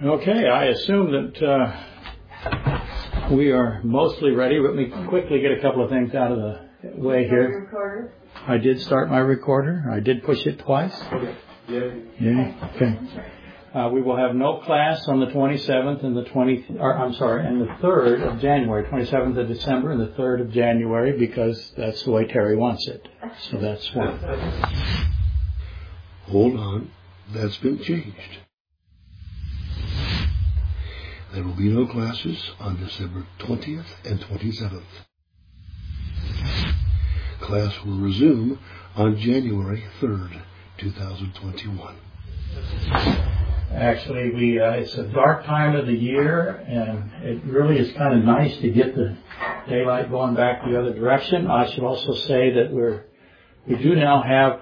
Okay, I assume that we are mostly ready. Let me quickly get a couple of things out of the way here. Recorder? I did start my recorder. I did push it twice. Okay. Yeah. Okay. We will have no class on the 27th and the 3rd of January, 27th of December and the 3rd of January, because that's the way Terry wants it. So that's one. Hold on. That's been changed. There will be no classes on December 20th and 27th. Class will resume on January 3rd, 2021. Actually, it's a dark time of the year, and it really is kind of nice to get the daylight going back the other direction. I should also say that we do now have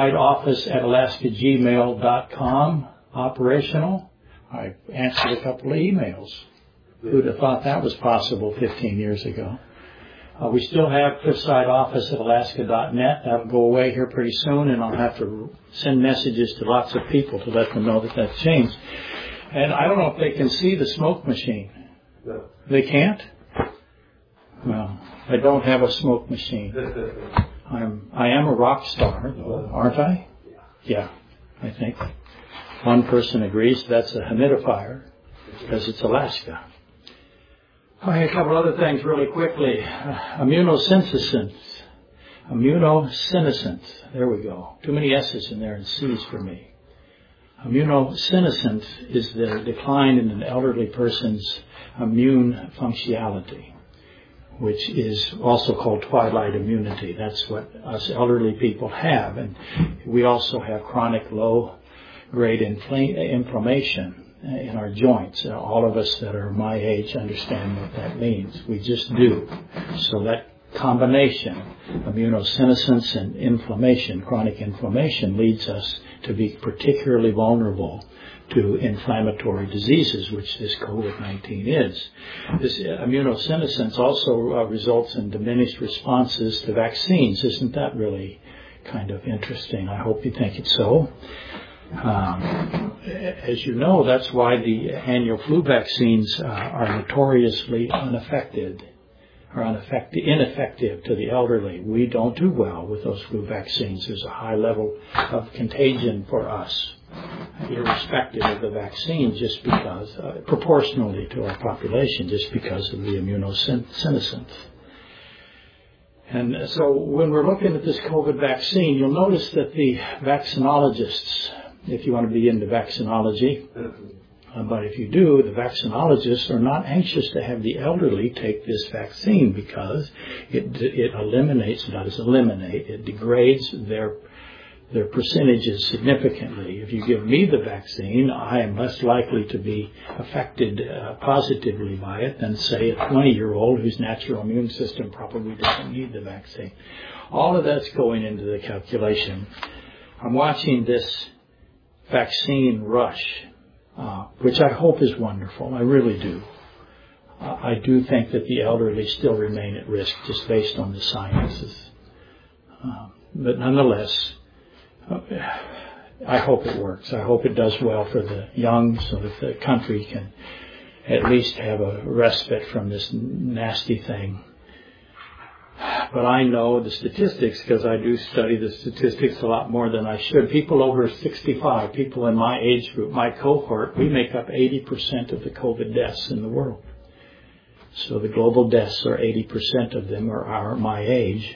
cliffsideoffice@alaskagmail.com operational. I answered a couple of emails. Who'd have thought that was possible 15 years ago? We still have cliffsideoffice@alaska.net. That'll go away here pretty soon, and I'll have to send messages to lots of people to let them know that that's changed. And I don't know if they can see the smoke machine. No. They can't? Well, I don't have a smoke machine. I am a rock star, though, aren't I? Yeah, I think. One person agrees that's a humidifier because it's Alaska. Okay, a couple other things really quickly. Immunosenescence. There we go. Too many S's in there and C's for me. Immunosenescence is the decline in an elderly person's immune functionality, which is also called twilight immunity. That's what us elderly people have. And we also have chronic low-grade inflammation in our joints. All of us that are my age understand what that means. We just do. So that combination, immunosenescence and inflammation, chronic inflammation, leads us to be particularly vulnerable to inflammatory diseases, which this COVID-19 is. This immunosenescence also results in diminished responses to vaccines. Isn't that really kind of interesting? I hope you think it's so. As you know, that's why the annual flu vaccines are notoriously ineffective to the elderly. We don't do well with those flu vaccines. There's a high level of contagion for us, irrespective of the vaccine, just because, proportionally to our population, just because of the immunosenescence. And so when we're looking at this COVID vaccine, you'll notice that the vaccinologists, if you want to be into vaccinology, but if you do, the vaccinologists are not anxious to have the elderly take this vaccine because it degrades their percentages significantly. If you give me the vaccine, I am less likely to be affected positively by it than, say, a 20-year-old whose natural immune system probably doesn't need the vaccine. All of that's going into the calculation. I'm watching this vaccine rush, which I hope is wonderful. I really do. I do think that the elderly still remain at risk just based on the sciences. But nonetheless, I hope it works. I hope it does well for the young so that the country can at least have a respite from this nasty thing. But I know the statistics because I do study the statistics a lot more than I should. People over 65, people in my age group, my cohort, we make up 80% of the COVID deaths in the world. So the global deaths are 80% of them are my age.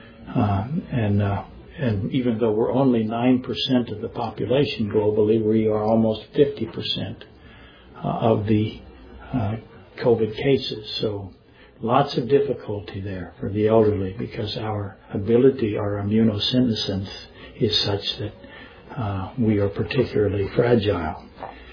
And even though we're only 9% of the population globally, we are almost 50% of the COVID cases. So lots of difficulty there for the elderly because our immunosenescence is such that we are particularly fragile.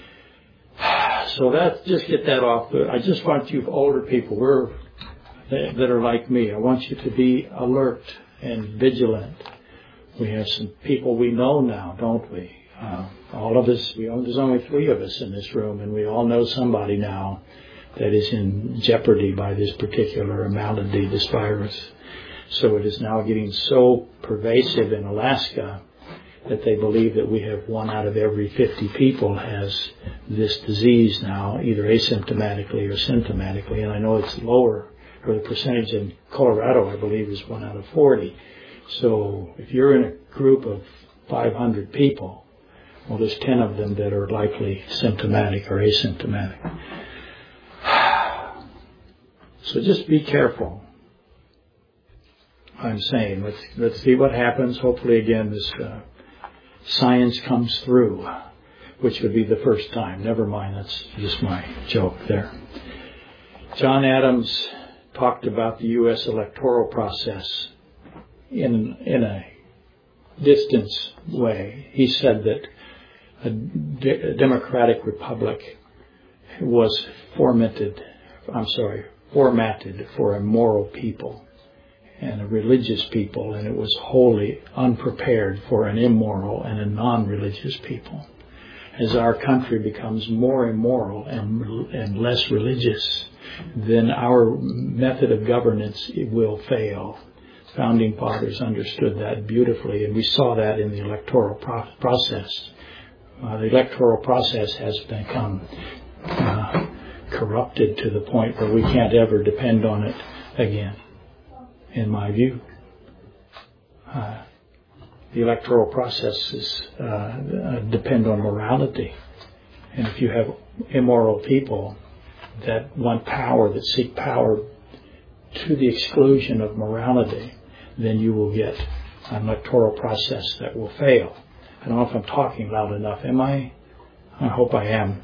So just get that off. I just want you older people that are like me, I want you to be alert and vigilant. We have some people we know now, don't we? All of us, there's only 3 of us in this room, and we all know somebody now that is in jeopardy by this particular malady, this virus. So it is now getting so pervasive in Alaska that they believe that we have 1 out of every 50 people has this disease now, either asymptomatically or symptomatically. And I know it's lower, or the percentage in Colorado, I believe, is 1 out of 40. So if you're in a group of 500 people, well, there's 10 of them that are likely symptomatic or asymptomatic. So just be careful. I'm saying, let's see what happens. Hopefully, again, this science comes through, which would be the first time. Never mind, that's just my joke there. John Adams talked about the U.S. electoral process in a distance way. He said that a democratic republic was formatted for a moral people and a religious people, and it was wholly unprepared for an immoral and a non-religious people. As our country becomes more immoral and less religious, then our method of governance will fail. Founding fathers understood that beautifully, and we saw that in the electoral process. The electoral process has become corrupted to the point where we can't ever depend on it again, in my view. The electoral processes depend on morality. And if you have immoral people that want power, that seek power to the exclusion of morality, then you will get an electoral process that will fail. I don't know if I'm talking loud enough. Am I? I hope I am.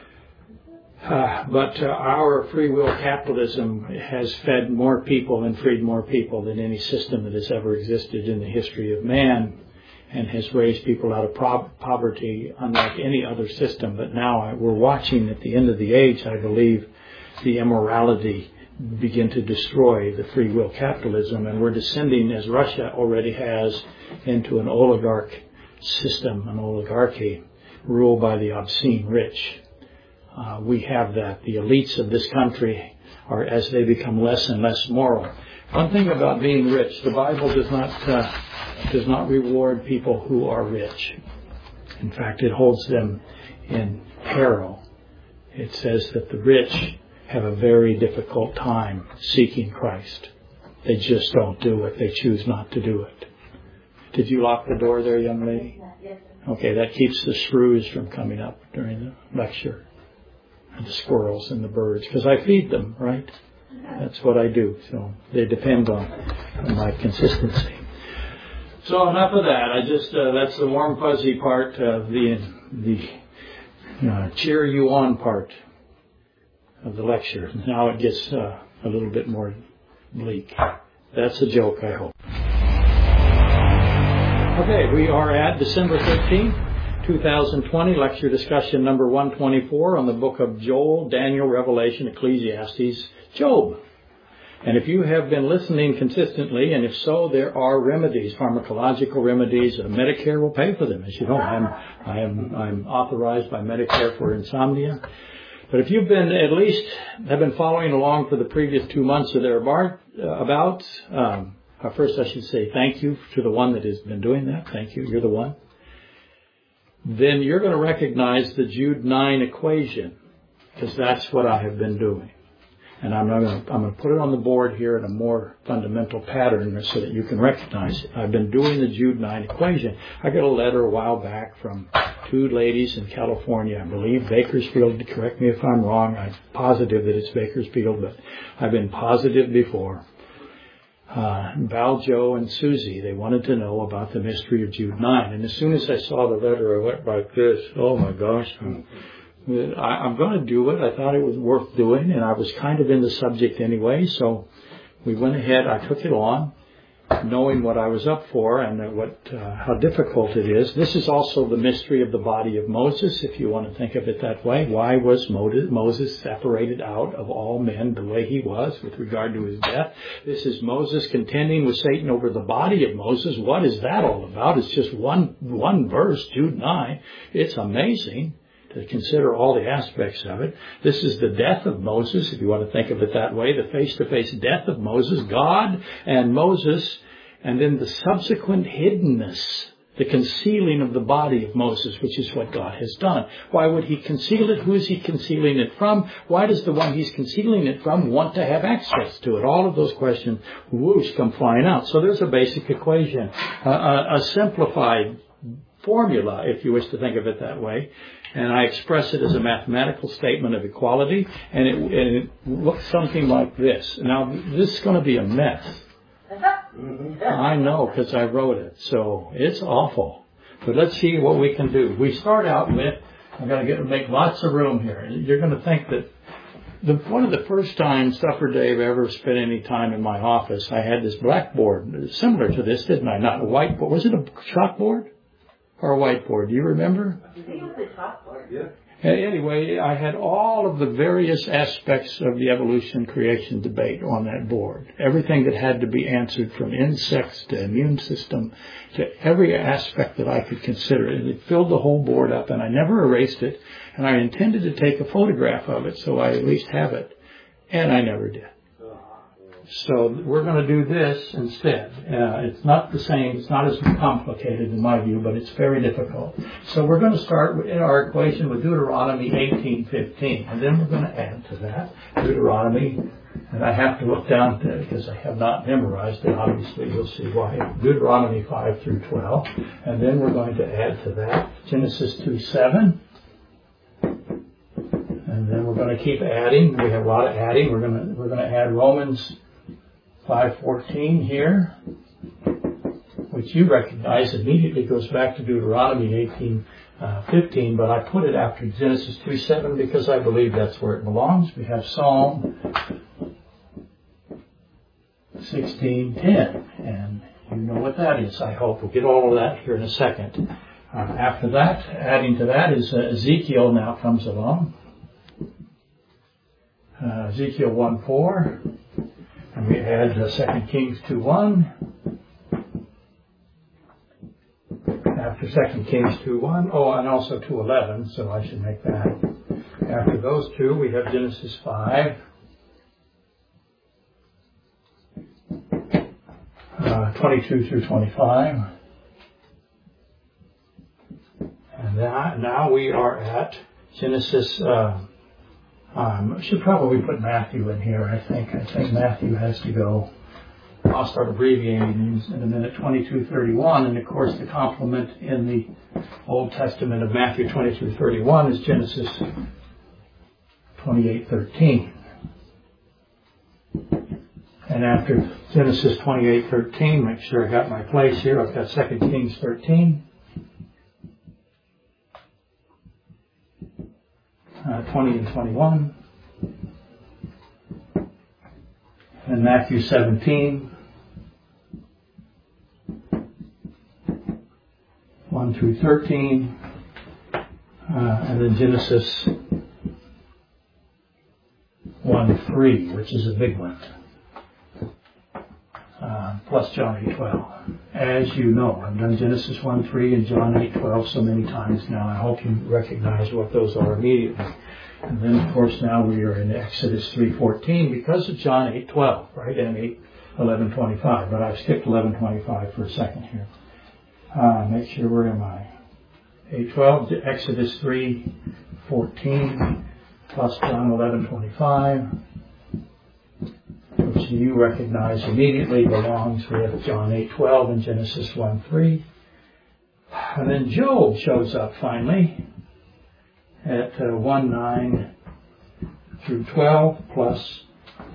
But our free will capitalism has fed more people and freed more people than any system that has ever existed in the history of man, and has raised people out of poverty unlike any other system. But now we're watching at the end of the age, I believe, the immorality begin to destroy the free will capitalism, and we're descending, as Russia already has, into an oligarch system, an oligarchy ruled by the obscene rich. We have that. The elites of this country are, as they become less and less moral. One thing about being rich, the Bible does not reward people who are rich. In fact, it holds them in peril. It says that the rich have a very difficult time seeking Christ. They just don't do it. They choose not to do it. Did you lock the door there, young lady? Yes. Okay, that keeps the shrews from coming up during the lecture. And the squirrels and the birds, because I feed them, right? That's what I do. So they depend on my consistency. So enough of that. That's the warm fuzzy part of the cheer you on part of the lecture. Now it gets a little bit more bleak. That's a joke, I hope. Okay, we are at December 13th. 2020, lecture discussion number 124 on the book of Joel, Daniel, Revelation, Ecclesiastes, Job. And if you have been listening consistently, and if so, there are remedies, pharmacological remedies. Medicare will pay for them. As you know, I'm authorized by Medicare for insomnia. But if you've been have been following along for the previous 2 months or thereabouts, first I should say thank you to the one that has been doing that. Thank you. You're the one. Then you're going to recognize the Jude 9 equation, because that's what I have been doing. And I'm going to put it on the board here in a more fundamental pattern so that you can recognize it. I've been doing the Jude 9 equation. I got a letter a while back from 2 ladies in California, I believe Bakersfield. Correct me if I'm wrong. I'm positive that it's Bakersfield, but I've been positive before. Val, Joe, and Susie, they wanted to know about the mystery of Jude 9. And as soon as I saw the letter, I went like this. Oh, my gosh. I'm going to do it. I thought it was worth doing, and I was kind of in the subject anyway. So we went ahead. I took it on, knowing what I was up for and how difficult it is. This is also the mystery of the body of Moses, if you want to think of it that way. Why was Moses separated out of all men the way he was with regard to his death? This is Moses contending with Satan over the body of Moses. What is that all about? It's just one verse, Jude 9. It's amazing to consider all the aspects of it. This is the death of Moses, if you want to think of it that way, the face-to-face death of Moses, God and Moses, and then the subsequent hiddenness The concealing of the body of Moses, which is what God has done. Why would he conceal it? Who is he concealing it from? Why does the one he's concealing it from want to have access to it? All of those questions, whoosh, come flying out. So there's a basic equation, a simplified formula, if you wish to think of it that way. And I express it as a mathematical statement of equality, and it looks something like this. Now, this is going to be a mess. I know, because I wrote it, so it's awful. But let's see what we can do. We start out with, I'm going to make lots of room here. You're going to think that one of the first times Duffer Dave ever spent any time in my office, I had this blackboard, similar to this, didn't I? Not a whiteboard. Was it a chalkboard or a whiteboard? Do you remember? I think it was a chalkboard. Yeah. Anyway, I had all of the various aspects of the evolution creation debate on that board. Everything that had to be answered, from insects to immune system to every aspect that I could consider. And it filled the whole board up, and I never erased it. And I intended to take a photograph of it so I at least have it. And I never did. So we're going to do this instead. It's not the same. It's not as complicated in my view, but it's very difficult. So we're going to start in our equation with Deuteronomy 18:15, and then we're going to add to that Deuteronomy. And I have to look down to it because I have not memorized it. Obviously, you'll see why. Deuteronomy 5 through 12, and then we're going to add to that Genesis 2:7. And then we're going to keep adding. We have a lot of adding. We're going to add Romans 5:14 here, which you recognize immediately goes back to Deuteronomy 18:15, but I put it after Genesis 2:7 because I believe that's where it belongs. We have Psalm 16:10, and you know what that is, I hope. We'll get all of that here in a second. After that, adding to that is Ezekiel now comes along. Ezekiel 1:4. And we add 2 Kings 2:1. After 2 Kings 2:1, and also 2:11, so I should make that. After those two, we have Genesis 5, 22 through 25. And now we are at Genesis. I should probably put Matthew in here, I think. I think Matthew has to go. I'll start abbreviating these in a minute. 22:31, and of course the complement in the Old Testament of Matthew 22:31 is Genesis 28:13. And after Genesis 28:13, make sure I got my place here. I've got 2 Kings 13. 20 and 21, and Matthew 17, 1 through 13, and then Genesis 1:3, which is a big one, plus John 8:12. As you know, I've done Genesis 1:3 and John 8:12 so many times now. I hope you recognize what those are immediately. And then, of course, now we are in Exodus 3:14 because of John 8:12, right? And 11:25. But I've skipped 11:25 for a second here. Make sure, where am I? 8:12, Exodus 3:14 plus John 11:25. Which you recognize immediately belongs with John 8:12 and Genesis 1:3. And then Job shows up finally at 1:9 through 12 plus,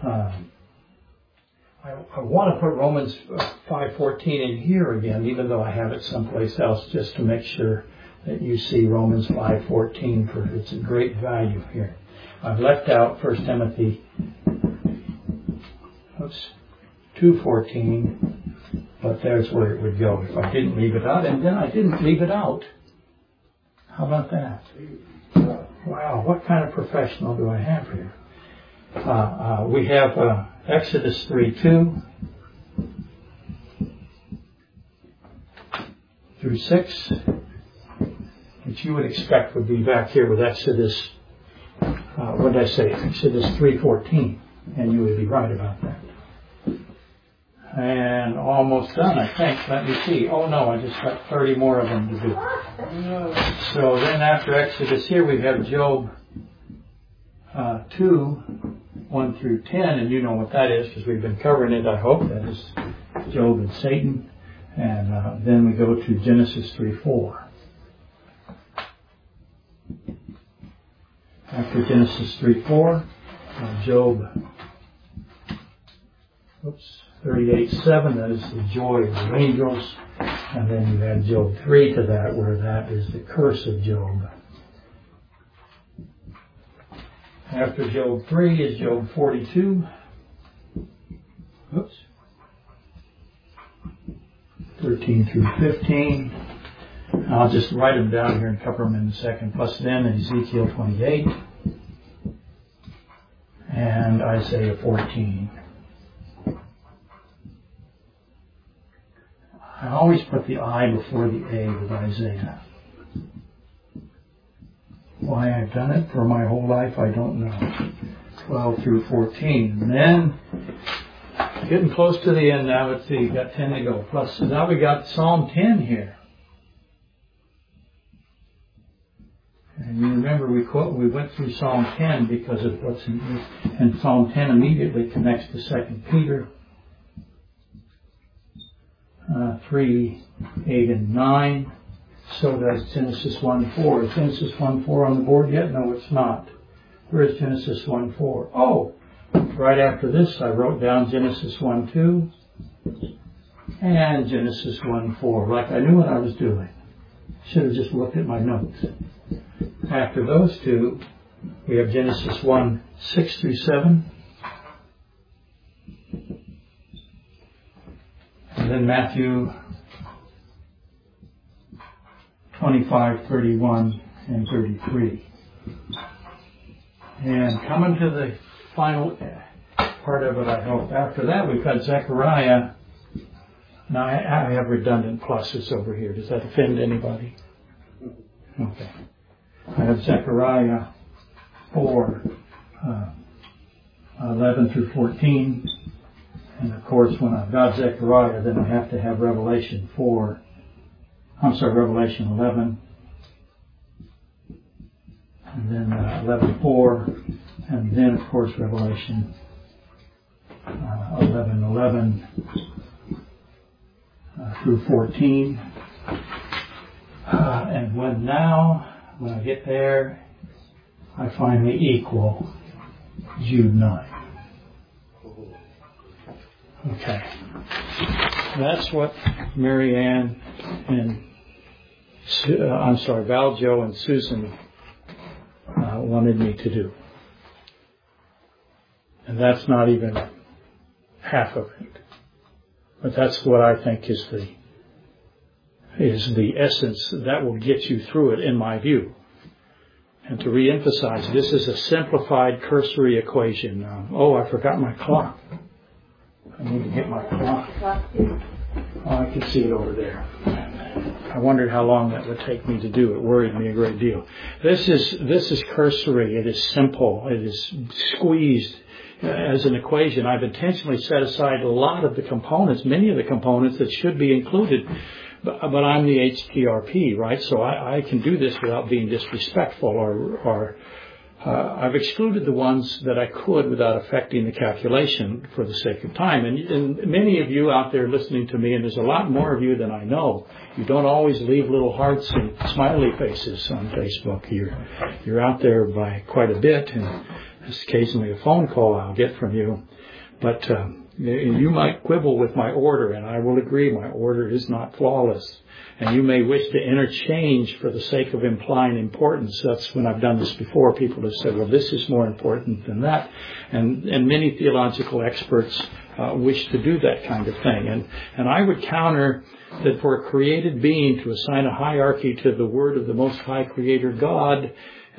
I want to put Romans 5:14 in here again, even though I have it someplace else, just to make sure that you see Romans 5:14, for it's a great value here. I've left out 1 Timothy 2:14, but there's where it would go if I didn't leave it out. And then I didn't leave it out. How about that? Wow, what kind of professional do I have here? We have Exodus 3:2 through 6, which you would expect would be back here with Exodus, what did I say? Exodus 3:14, and you would be right about that. And almost done, I think. Let me see. Oh no, I just got 30 more of them to do. So then after Exodus here we have Job 2, 1 through 10, and you know what that is because we've been covering it, I hope. That is Job and Satan. And then we go to Genesis 3:4. After Genesis 3:4, Job 38:7, that is the joy of the angels. And then you add Job 3 to that, where that is the curse of Job. After Job 3 is Job 42. 13 through 15. I'll just write them down here and cover them in a second. Plus then Ezekiel 28 and Isaiah 14. I always put the I before the A with Isaiah. Why I've done it for my whole life, I don't know. 12 through 14. And then, getting close to the end now, let's see, we've got 10 to go. Plus, now we got Psalm 10 here. And you remember we went through Psalm 10 because of what's in this. And Psalm 10 immediately connects to 2 Peter 3, 8, and 9. So does Genesis 1:4. Is Genesis 1:4 on the board yet? No, it's not. Where is Genesis 1:4? Oh, right after this I wrote down Genesis 1:2 and Genesis 1:4. Like I knew what I was doing. Should have just looked at my notes. After those two, we have Genesis 1:6 through 7. And then Matthew 25, 31, and 33. And coming to the final part of it, I hope. After that, we've got Zechariah. Now, I have redundant pluses over here. Does that offend anybody? Okay. I have Zechariah 4, 11 through 14. And of course, when I've got Zechariah, then I have to have Revelation 11. And then 11:4. And then, of course, Revelation 11:11 through 14. And when I get there, I finally equal Jude 9. Okay. That's what Mary Ann and Val Jo and Susan wanted me to do. And that's not even half of it. But that's what I think is the essence that will get you through it, in my view. And to reemphasize, this is a simplified cursory equation. I forgot my clock. I need to get my clock. Oh, I can see it over there. I wondered how long that would take me to do. It worried me a great deal. This is cursory. It is simple. It is squeezed as an equation. I've intentionally set aside a lot of the components, many of the components that should be included. But I'm the HTRP, right? So I can do this without being disrespectful or I've excluded the ones that I could without affecting the calculation for the sake of time. And many of you out there listening to me, and there's a lot more of you than I know, you don't always leave little hearts and smiley faces on Facebook. You're out there by quite a bit, and there's occasionally a phone call I'll get from you. But you might quibble with my order, and I will agree my order is not flawless. And you may wish to interchange for the sake of implying importance. That's when I've done this before. People have said, well, this is more important than that. And many theological experts wish to do that kind of thing. And I would counter that for a created being to assign a hierarchy to the word of the Most High Creator God,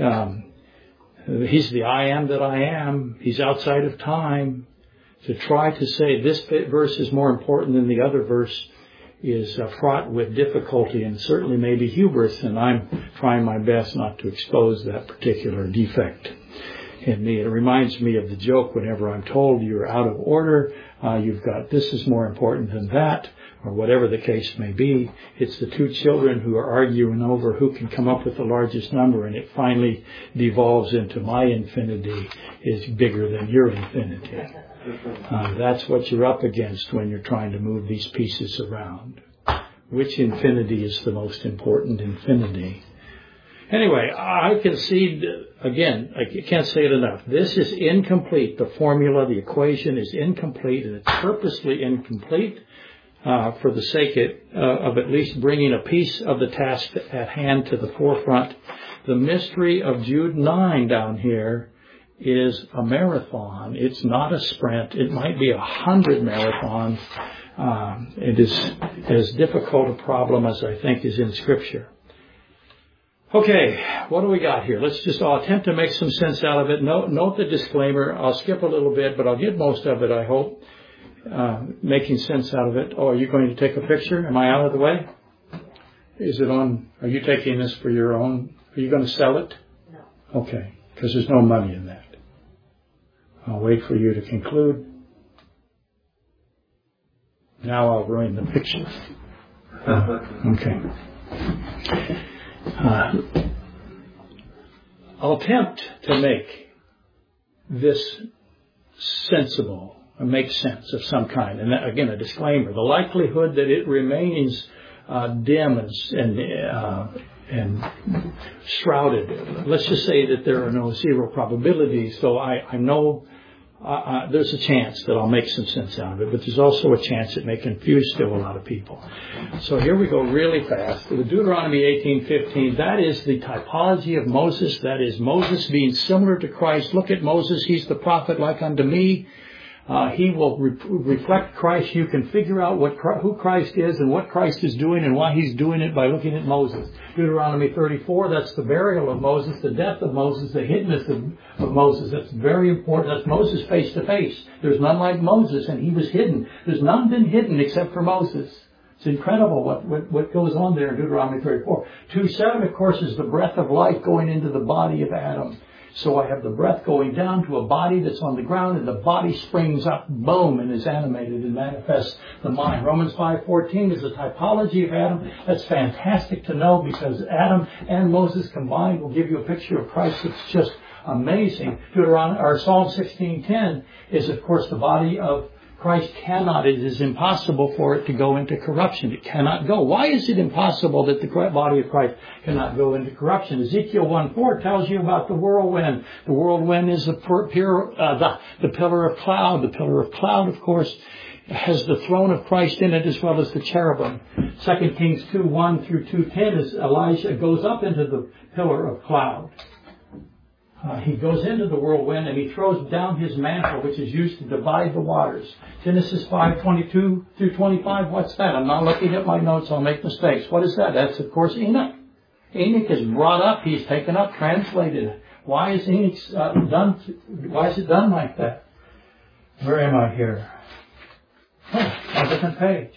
He's the I am that I am. He's outside of time. To try to say this verse is more important than the other verse is fraught with difficulty and certainly maybe hubris, and I'm trying my best not to expose that particular defect. in me. It reminds me of the joke whenever I'm told you're out of order, you've got this is more important than that, or whatever the case may be. It's the two children who are arguing over who can come up with the largest number, and it finally devolves into my infinity is bigger than your infinity. That's what you're up against when you're trying to move these pieces around. Which infinity is the most important infinity? Anyway, I concede, again, I can't say it enough. This is incomplete. The formula, the equation is incomplete, and it's purposely incomplete for the sake of at least bringing a piece of the task at hand to the forefront. The mystery of Jude 9 down here is a marathon. It's not a sprint. It might be 100 marathons. It is as difficult a problem as I think is in Scripture. Okay, what do we got here? I'll attempt to make some sense out of it. Note the disclaimer. I'll skip a little bit, but I'll get most of it, I hope, making sense out of it. Oh, are you going to take a picture? Am I out of the way? Is it on? Are you taking this for your own? Are you going to sell it? No. Okay, because there's no money in that. I'll wait for you to conclude. Now I'll ruin the picture. Okay. I'll attempt to make this sensible, or make sense of some kind. And again, a disclaimer. The likelihood that it remains dim and shrouded. Let's just say that there are no zero probabilities. So I know there's a chance that I'll make some sense out of it, but there's also a chance it may confuse still a lot of people. So here we go really fast. The Deuteronomy 18:15, that is the typology of Moses. That is Moses being similar to Christ. Look at Moses. He's the prophet like unto me. He will reflect Christ. You can figure out who Christ is and what Christ is doing and why he's doing it by looking at Moses. Deuteronomy 34, that's the burial of Moses, the death of Moses, the hiddenness of Moses. That's very important. That's Moses face to face. There's none like Moses, and he was hidden. There's none been hidden except for Moses. It's incredible what goes on there in Deuteronomy 34. 2:7, of course, is the breath of life going into the body of Adam. So I have the breath going down to a body that's on the ground, and the body springs up, boom, and is animated and manifests the mind. Romans 5:14 is a typology of Adam. That's fantastic to know, because Adam and Moses combined will give you a picture of Christ that's just amazing. Psalm 16:10 is, of course, the body of Christ it is impossible for it to go into corruption. It cannot go. Why is it impossible that the body of Christ cannot go into corruption? Ezekiel 1:4 tells you about the whirlwind. The whirlwind is the pillar of cloud. The pillar of cloud, of course, has the throne of Christ in it as well as the cherubim. 2 Kings 2:1 through 2:10 is Elijah goes up into the pillar of cloud. He goes into the whirlwind and he throws down his mantle, which is used to divide the waters. Genesis 5:22 through 25, what's that? I'm not looking at my notes, I'll make mistakes. What is that? That's, of course, Enoch. Enoch is brought up, he's taken up, translated. Why is Enoch done? Why is it done like that? Where am I here? Oh, a different page.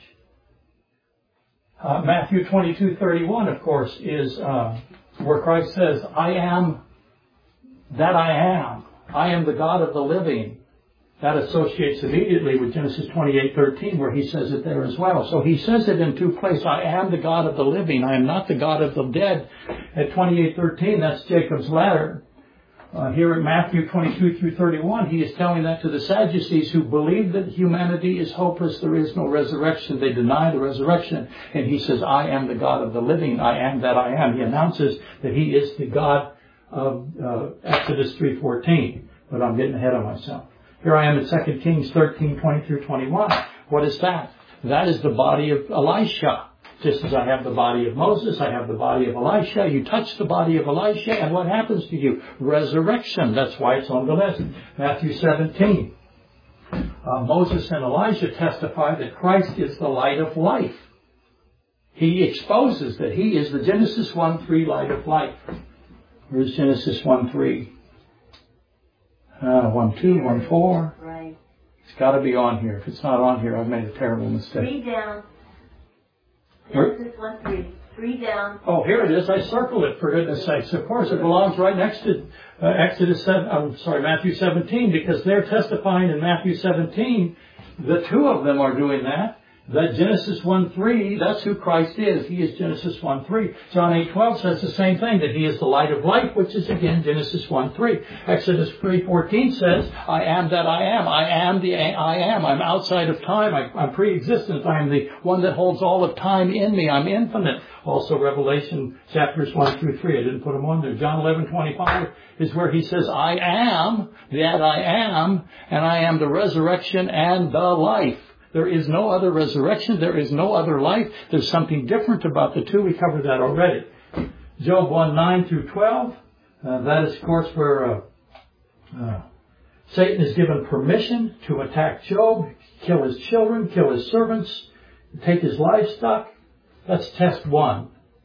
Matthew 22:31, of course, is where Christ says, I am that I am. I am the God of the living. That associates immediately with Genesis 28:13, where he says it there as well. So he says it in two places. I am the God of the living. I am not the God of the dead. At 28:13, that's Jacob's ladder. Here at Matthew 22 through 31, he is telling that to the Sadducees who believe that humanity is hopeless. There is no resurrection. They deny the resurrection. And he says, I am the God of the living. I am that I am. He announces that he is the God of Exodus 3:14, but I'm getting ahead of myself. Here I am at 2 Kings 13:20 through 21. What is that? That is the body of Elisha. Just as I have the body of Moses, I have the body of Elisha. You touch the body of Elisha, and what happens to you? Resurrection. That's why it's on the list. Matthew 17. Moses and Elijah testify that Christ is the light of life. He exposes that he is the Genesis 1:3 light of life. Where's Genesis 1:3? 1:2, 1:4. Right. It's got to be on here. If it's not on here, I've made a terrible mistake. Read down. Genesis 1:3. 3 down. Oh, here it is. I circled it, for goodness sakes. Of course, it belongs right next to Matthew 17, because they're testifying in Matthew 17. The two of them are doing that. That Genesis 1:3, that's who Christ is. He is Genesis 1:3. John 8:12 says the same thing, that He is the light of life, which is again Genesis 1:3. Exodus 3:14 says, I am that I am. I am the I am. I'm outside of time. I'm pre-existent. I am the one that holds all of time in me. I'm infinite. Also Revelation chapters 1 through 3. I didn't put them on there. John 11:25 is where He says, I am that I am, and I am the resurrection and the life. There is no other resurrection. There is no other life. There's something different about the two. We covered that already. Job 1:9 through 12. That is, of course, where Satan is given permission to attack Job, kill his children, kill his servants, take his livestock. That's test 1.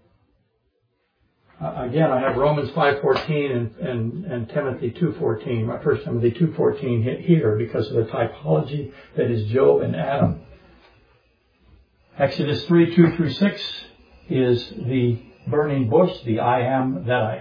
Again, I have Romans 5:14 and Timothy 2:14, 1 Timothy 2:14 here because of the typology that is Job and Adam. Exodus 3:2 through 6 is the burning bush, the I am that I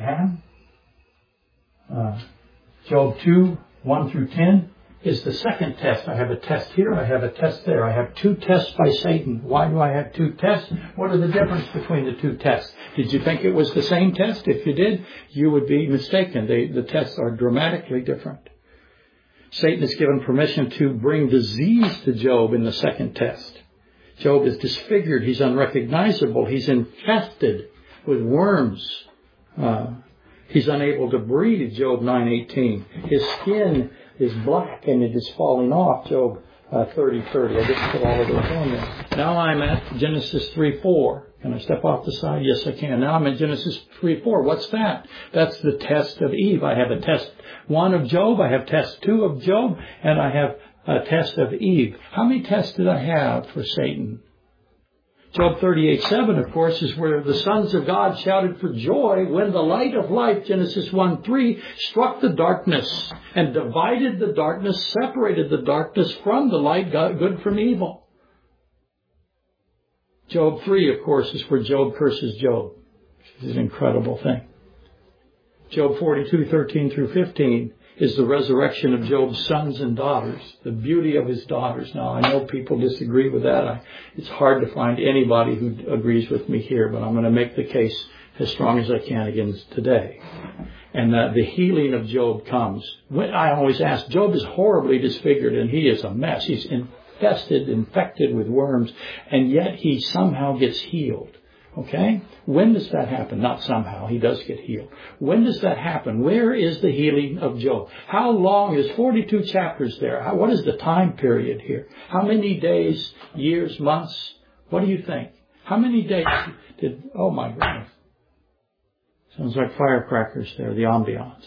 am. Job 2:1 through 10 is the second test. I have a test here, I have a test there. I have 2 tests by Satan. Why do I have 2 tests? What are the difference between the 2 tests? Did you think it was the same test? If you did, you would be mistaken. The tests are dramatically different. Satan is given permission to bring disease to Job in the second test. Job is disfigured. He's unrecognizable. He's infested with worms. He's unable to breathe, Job 9:18. His skin is black and it is falling off, Job 30:30. I didn't put all of those on there. Now I'm at Genesis 3:4. Can I step off the side? Yes, I can. Now I'm at Genesis 3:4. What's that? That's the test of Eve. I have a test 1 of Job, I have test 2 of Job, and I have a test of Eve. How many tests did I have for Satan? Job 38:7, of course, is where the sons of God shouted for joy when the light of life, Genesis 1:3, struck the darkness and divided the darkness, separated the darkness from the light, good from evil. Job 3, of course, is where Job curses Job. This is an incredible thing. Job 42:13 through 15 is the resurrection of Job's sons and daughters, the beauty of his daughters. Now, I know people disagree with that. It's hard to find anybody who agrees with me here, but I'm going to make the case as strong as I can again today. And the healing of Job comes. I always ask, Job is horribly disfigured, and he is a mess. He's infected with worms, and yet he somehow gets healed. Okay? When does that happen? Not somehow. He does get healed. When does that happen? Where is the healing of Job? How long is 42 chapters there? What is the time period here? How many days, years, months? What do you think? How many days did... Oh, my goodness. Sounds like firecrackers there, the ambiance.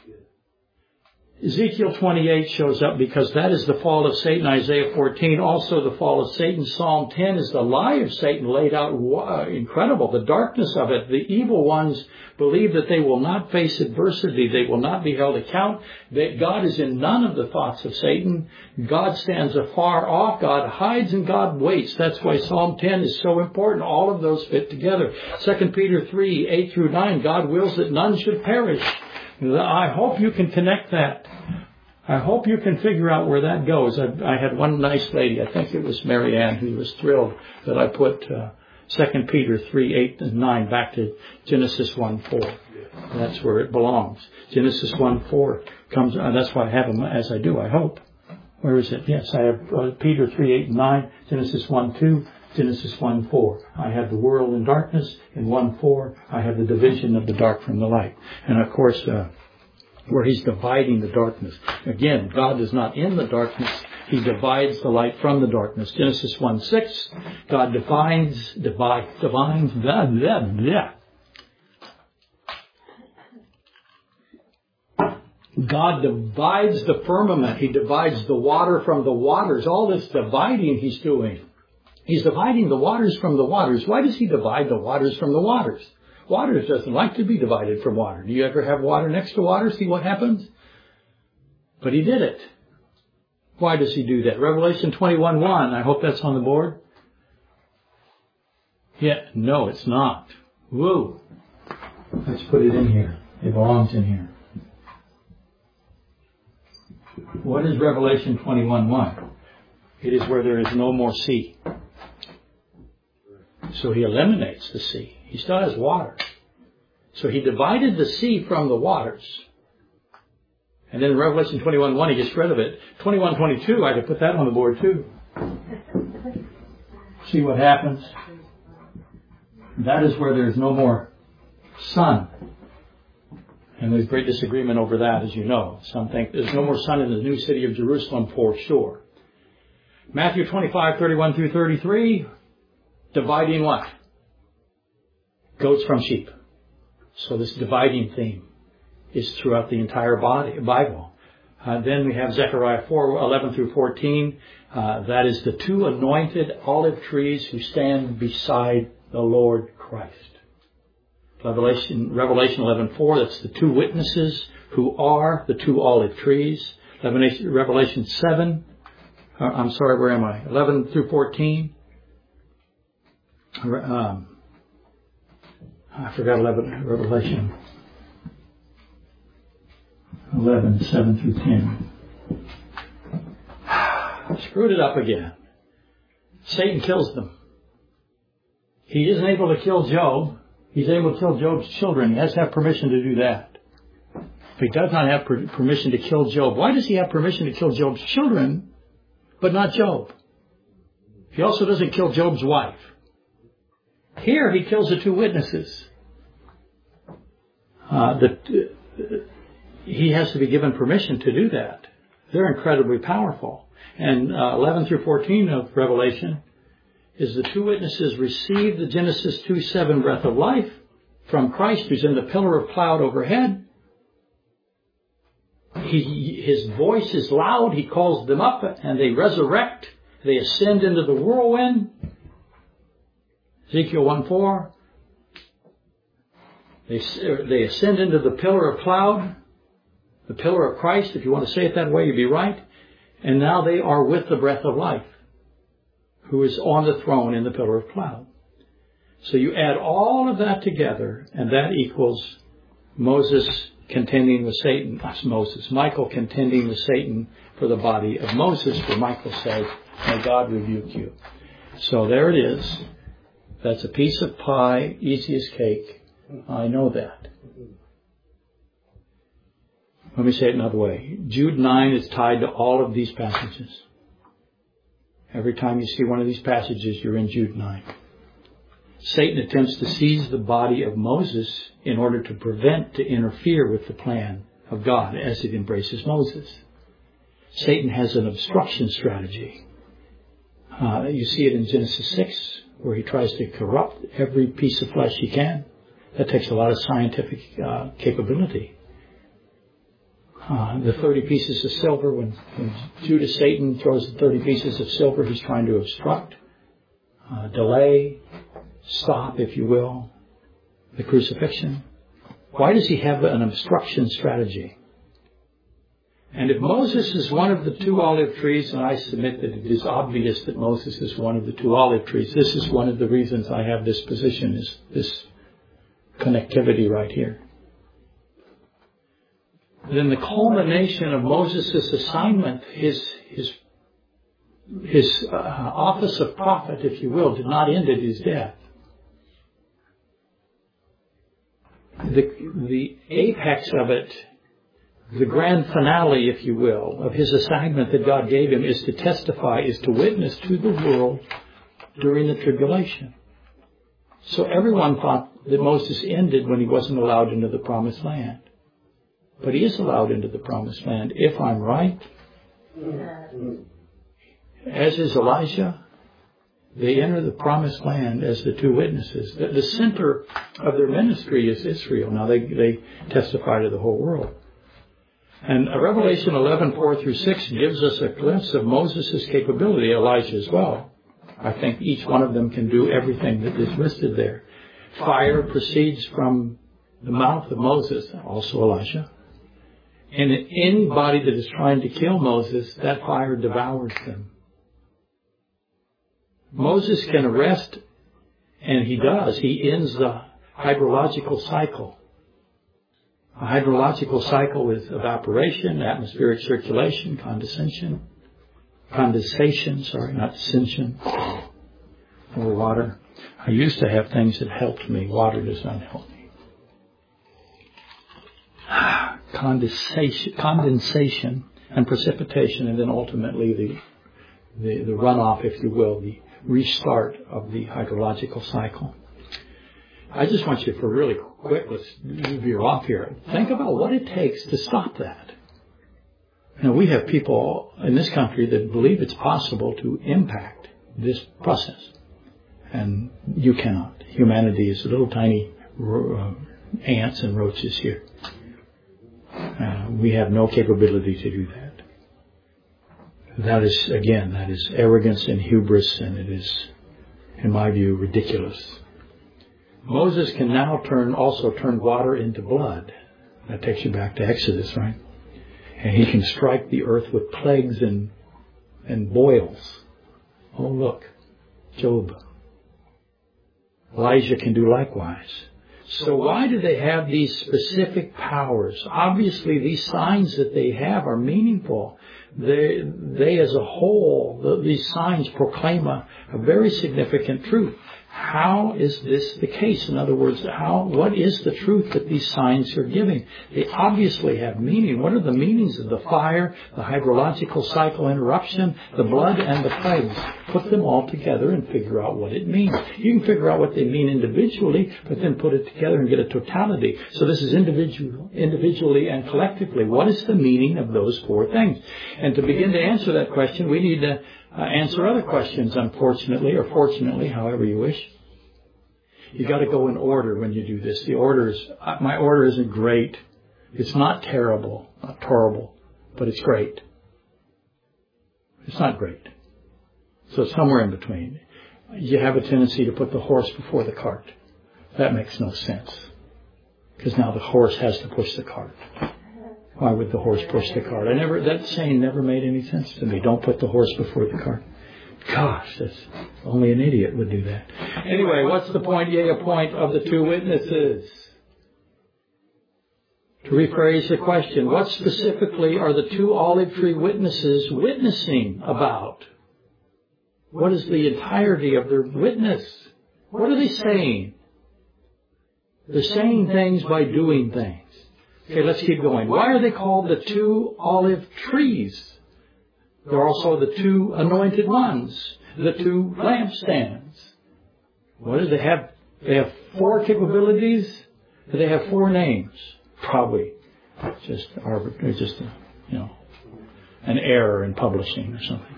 Ezekiel 28 shows up because that is the fall of Satan. Isaiah 14, also the fall of Satan. Psalm 10 is the lie of Satan laid out. Incredible, the darkness of it. The evil ones believe that they will not face adversity. They will not be held account. That God is in none of the thoughts of Satan. God stands afar off. God hides and God waits. That's why Psalm 10 is so important. All of those fit together. 2 Peter 3, 8 through 9, God wills that none should perish. I hope you can connect that. I hope you can figure out where that goes. I had one nice lady, I think it was Mary Ann, who was thrilled that I put 2 Peter 3, 8 and 9 back to Genesis 1:4. That's where it belongs. Genesis 1:4 comes, that's why I have them as I do, I hope. Where is it? Yes, I have Peter 3, 8 and 9, Genesis 1:2. Genesis 1:4. I have the world in darkness. In 1:4, I have the division of the dark from the light. And of course, where he's dividing the darkness. Again, God is not in the darkness. He divides the light from the darkness. Genesis 1:6, God divides. God divides the firmament. He divides the water from the waters. All this dividing he's doing. He's dividing the waters from the waters. Why does he divide the waters from the waters? Waters doesn't like to be divided from water. Do you ever have water next to water? See what happens? But he did it. Why does he do that? Revelation 21:1. I hope that's on the board. Yeah, no, it's not. Whoa. Let's put it in here. It belongs in here. What is Revelation 21:1? It is where there is no more sea. So he eliminates the sea. He still has water. So he divided the sea from the waters. And then in Revelation 21:1 he gets rid of it. 21:22, I could put that on the board too. See what happens? That is where there's no more sun. And there's great disagreement over that, as you know. Some think there's no more sun in the new city of Jerusalem for sure. Matthew 25:31 through 33, dividing what? Goats from sheep. So this dividing theme is throughout the entire Bible. Then we have Zechariah 4:11 through 14. That is the two anointed olive trees who stand beside the Lord Christ. Revelation 11:4, that's the two witnesses who are the two olive trees. Revelation 7, where am I? 11 through 14. I forgot Revelation 11, 7 through 10. Screwed it up again. Satan kills them. He isn't able to kill Job. He's able to kill Job's children. He has to have permission to do that. But he does not have permission to kill Job. Why does he have permission to kill Job's children, but not Job? He also doesn't kill Job's wife. Here he kills the two witnesses. He has to be given permission to do that. They're incredibly powerful. And 11 through 14 of Revelation is the two witnesses receive the Genesis 2:7 breath of life from Christ, who's in the pillar of cloud overhead. His voice is loud. He calls them up and they resurrect. They ascend into the whirlwind. Ezekiel 1:4. They ascend into the pillar of cloud, the pillar of Christ. If you want to say it that way, you'd be right. And now they are with the breath of life, who is on the throne in the pillar of cloud. So you add all of that together, and that equals Moses contending with Satan. That's Moses. Michael contending with Satan for the body of Moses, where Michael says, "May God rebuke you." So there it is. That's a piece of pie, easy as cake. I know that. Let me say it another way. Jude 9 is tied to all of these passages. Every time you see one of these passages, you're in Jude 9. Satan attempts to seize the body of Moses in order to interfere with the plan of God as it embraces Moses. Satan has an obstruction strategy. You see it in Genesis 6, where he tries to corrupt every piece of flesh he can. That takes a lot of scientific capability. The 30 pieces of silver, when Judas Satan throws the 30 pieces of silver, he's trying to obstruct, delay, stop, if you will, the crucifixion. Why does he have an obstruction strategy? And if Moses is one of the two olive trees, and I submit that it is obvious that Moses is one of the two olive trees, this is one of the reasons I have this position, is this connectivity right here. Then the culmination of Moses' assignment, his office of prophet, if you will, did not end at his death. The apex of it, the grand finale, if you will, of his assignment that God gave him is to testify, is to witness to the world during the tribulation. So everyone thought that Moses ended when he wasn't allowed into the promised land. But he is allowed into the promised land, if I'm right. As is Elijah. They enter the promised land as the two witnesses. The center of their ministry is Israel. Now they testify to the whole world. And Revelation 11:4 through 6 gives us a glimpse of Moses' capability, Elijah as well. I think each one of them can do everything that is listed there. Fire proceeds from the mouth of Moses, also Elijah. And anybody that is trying to kill Moses, that fire devours them. Moses can arrest And he does. He ends the hydrological cycle. A hydrological cycle is evaporation, atmospheric circulation, condensation, not dissension, or water. I used to have things that helped me. Water does not help me. Condensation and precipitation, and then ultimately the runoff, if you will, the restart of the hydrological cycle. I just want you for really quick, let's veer off here. Think about what it takes to stop that. Now, we have people in this country that believe it's possible to impact this process. And you cannot. Humanity is little tiny ants and roaches here. We have no capability to do that. That is arrogance and hubris, and it is, in my view, ridiculous. Moses can now also turn water into blood. That takes you back to Exodus, right? And he can strike the earth with plagues and boils. Oh, look, Job. Elijah can do likewise. So why do they have these specific powers? Obviously, these signs that they have are meaningful. They as a whole, these signs proclaim a very significant truth. How is this the case? In other words, what is the truth that these signs are giving? They obviously have meaning. What are the meanings of the fire, the hydrological cycle interruption, the blood, and the plagues? Put them all together and figure out what it means. You can figure out what they mean individually, but then put it together and get a totality. So this is individually and collectively. What is the meaning of those four things? And to begin to answer that question, we need to answer other questions, unfortunately, or fortunately, however you wish. You got to go in order when you do this. My order isn't great. It's not terrible, not horrible, but it's great. It's not great. So it's somewhere in between. You have a tendency to put the horse before the cart. That makes no sense. Because now the horse has to push the cart. Why would the horse push the cart? That saying never made any sense to me. Don't put the horse before the cart. Gosh, only an idiot would do that. Anyway, what's the point, a point of the two witnesses? To rephrase the question, what specifically are the two olive tree witnesses witnessing about? What is the entirety of their witness? What are they saying? They're saying things by doing things. Okay, let's keep going. Why are they called the two olive trees? They're also the two anointed ones, the two lampstands. What do they have? They have four capabilities. Do they have four names? Probably just arbitrary, an error in publishing or something.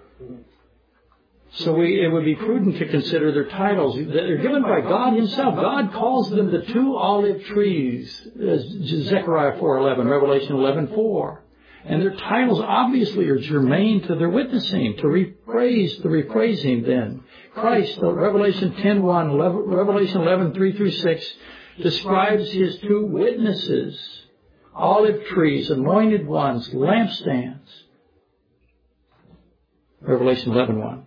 So it would be prudent to consider their titles. They're given by God Himself. God calls them the two olive trees, Zechariah 4:11, Revelation 11:4. And their titles obviously are germane to their witnessing. To rephrase the rephrasing then. Christ, Revelation 10:1, Revelation 11:3-6, describes His two witnesses, olive trees, anointed ones, lampstands. Revelation 11:1.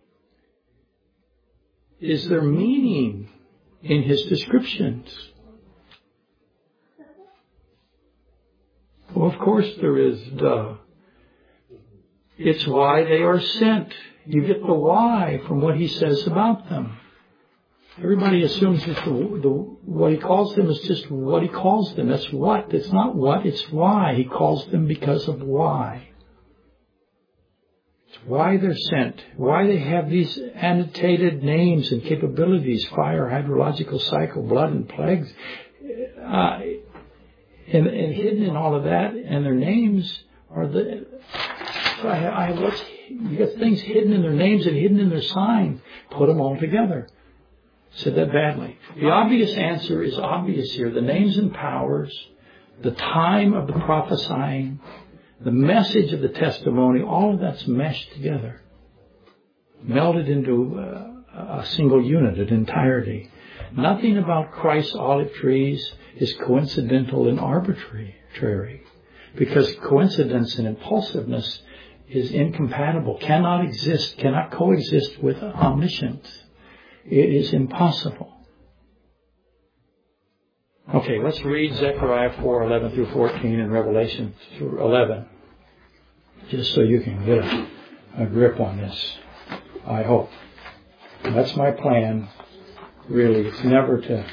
Is there meaning in His descriptions? Well, of course there is. It's why they are sent. You get the why from what He says about them. Everybody assumes that what He calls them is just what He calls them. That's what. It's not what, it's why. He calls them because of why. It's why they're sent. Why they have these annotated names and capabilities. Fire, hydrological cycle, blood, and plagues. And hidden in all of that, and their names are you got things hidden in their names and hidden in their signs. Put them all together. Said that badly. The obvious answer is obvious here. The names and powers, the time of the prophesying, the message of the testimony, all of that's meshed together. Melded into a single unit, an entirety. Nothing about Christ's olive trees is coincidental and arbitrary, because coincidence and impulsiveness is incompatible, cannot coexist with omniscience. It is impossible. Okay, let's read Zechariah 4:11 through 14 and Revelation 11, just so you can get a grip on this, I hope. That's my plan, really. It's never to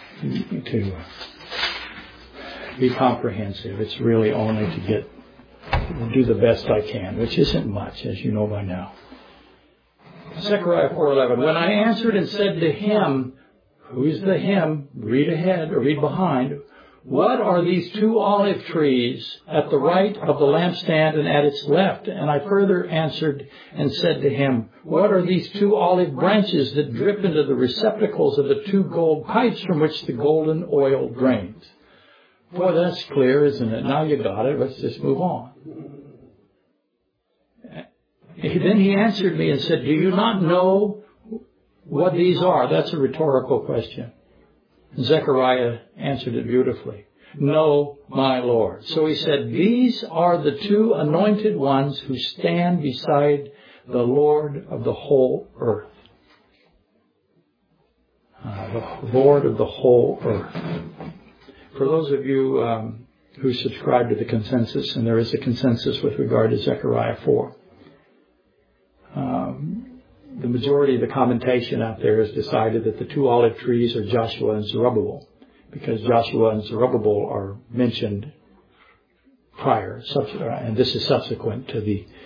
be comprehensive. It's really only to do the best I can, which isn't much, as you know by now. Zechariah 4:11. When I answered and said to him, who is the him? Read ahead or read behind. What are these two olive trees at the right of the lampstand and at its left? And I further answered and said to him, what are these two olive branches that drip into the receptacles of the two gold pipes from which the golden oil drains? Boy, that's clear, isn't it? Now you got it. Let's just move on. Then he answered me and said, do you not know what these are? That's a rhetorical question. Zechariah answered it beautifully. No, my Lord. So he said, these are the two anointed ones who stand beside the Lord of the whole earth. The Lord of the whole earth. For those of you who subscribe to the consensus, and there is a consensus with regard to Zechariah 4, the majority of the commentation out there has decided that the two olive trees are Joshua and Zerubbabel, because Joshua and Zerubbabel are mentioned prior, and this is subsequent to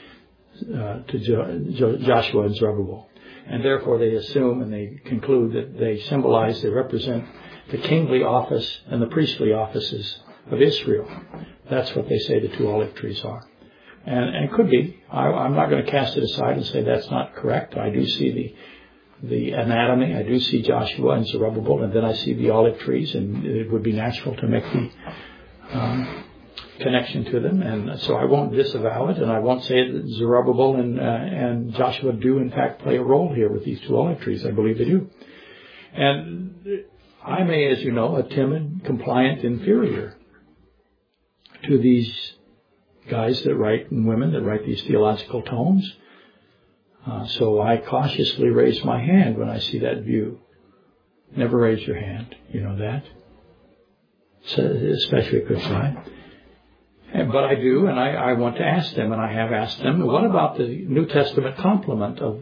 Joshua and Zerubbabel. And therefore they assume and they conclude that they represent the kingly office and the priestly offices of Israel. That's what they say the two olive trees are. And it could be. I'm not going to cast it aside and say that's not correct. I do see the anatomy. I do see Joshua and Zerubbabel, and then I see the olive trees, and it would be natural to make the connection to them. And so I won't disavow it, and I won't say that Zerubbabel and Joshua do in fact play a role here with these two olive trees. I believe they do. And I may, as you know, a timid, compliant inferior to these guys that write and women that write these theological tomes. So I cautiously raise my hand when I see that view. Never raise your hand. You know that. So, especially a Christian. But I do, and I want to ask them, and I have asked them, what about the New Testament complement of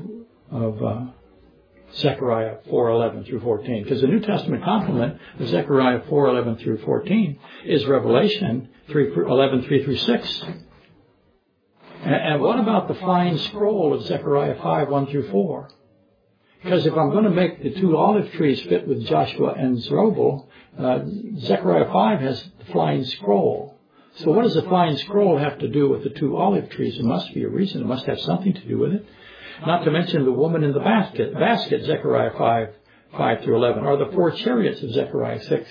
Zechariah 4:11 through 14? Because the New Testament complement of Zechariah 4:11 through 14 is Revelation 3:11 through 6. And what about the fine scroll of Zechariah 5:1 through 4? Because if I'm going to make the two olive trees fit with Joshua and Zerubbabel, Zechariah 5 has the flying scroll. So what does the flying scroll have to do with the two olive trees? There must be a reason. It must have something to do with it. Not to mention the woman in the basket, Zechariah 5 through 11, or the four chariots of Zechariah 6.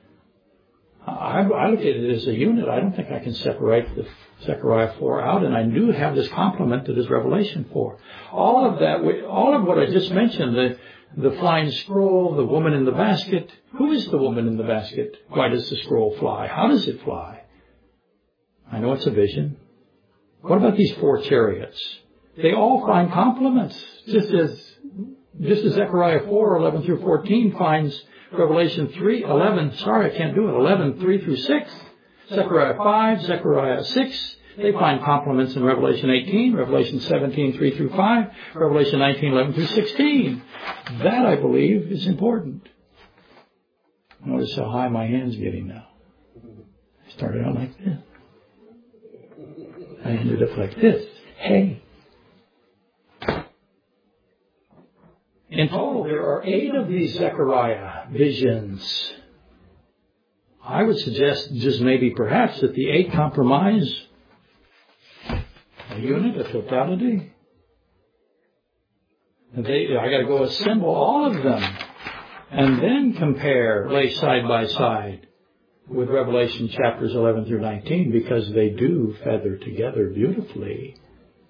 I look at it as a unit. I don't think I can separate the Zechariah 4 out, and I do have this complement that is Revelation 4. All of what I just mentioned, the flying scroll, the woman in the basket. Who is the woman in the basket? Why does the scroll fly? How does it fly? I know it's a vision. What about these four chariots? They all find complements, just as Zechariah 4:11 through 14 finds Revelation 3:11. Sorry, I can't do it. 11:3 through 6. Zechariah 5, Zechariah 6. They find complements in Revelation 18, Revelation 17:3 through 5, Revelation 19:11 through 16. That, I believe, is important. Notice how high my hand's getting now. I started out like this. I ended up like this. Hey. In total, there are 8 of these Zechariah visions. I would suggest just maybe perhaps that the 8 comprise a unit, a totality. I got to go assemble all of them and then compare, lay side by side with Revelation chapters 11 through 19, because they do feather together beautifully.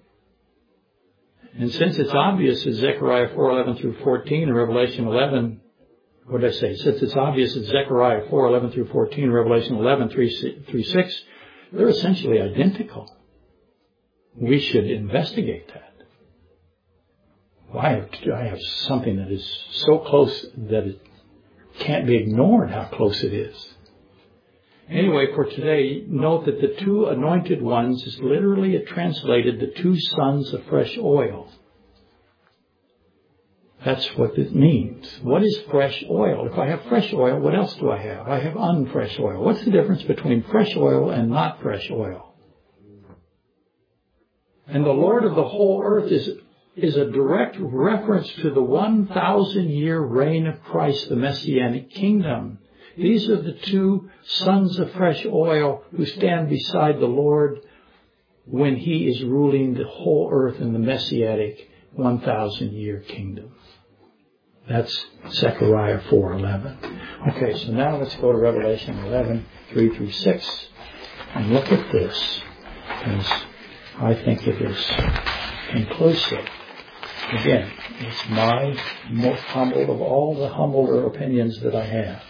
And since it's obvious that Zechariah 4:11 through 14 and Revelation 11, what did I say? Since it's obvious that Zechariah 4:11 through 14 and Revelation 11 through 6, they're essentially identical. We should investigate that. Well, I have something that is so close that it can't be ignored how close it is. Anyway, for today, note that the two anointed ones is literally translated the two sons of fresh oil. That's what it means. What is fresh oil? If I have fresh oil, what else do I have? I have unfresh oil. What's the difference between fresh oil and not fresh oil? And the Lord of the whole earth is a direct reference to the 1,000-year reign of Christ, the Messianic kingdom. These are the two sons of fresh oil who stand beside the Lord when He is ruling the whole earth in the Messianic 1,000-year kingdom. That's Zechariah 4:11. Okay, so now let's go to Revelation 11:3-6 and look at this, because I think it is conclusive. Again, it's my most humbled of all the humbler opinions that I have.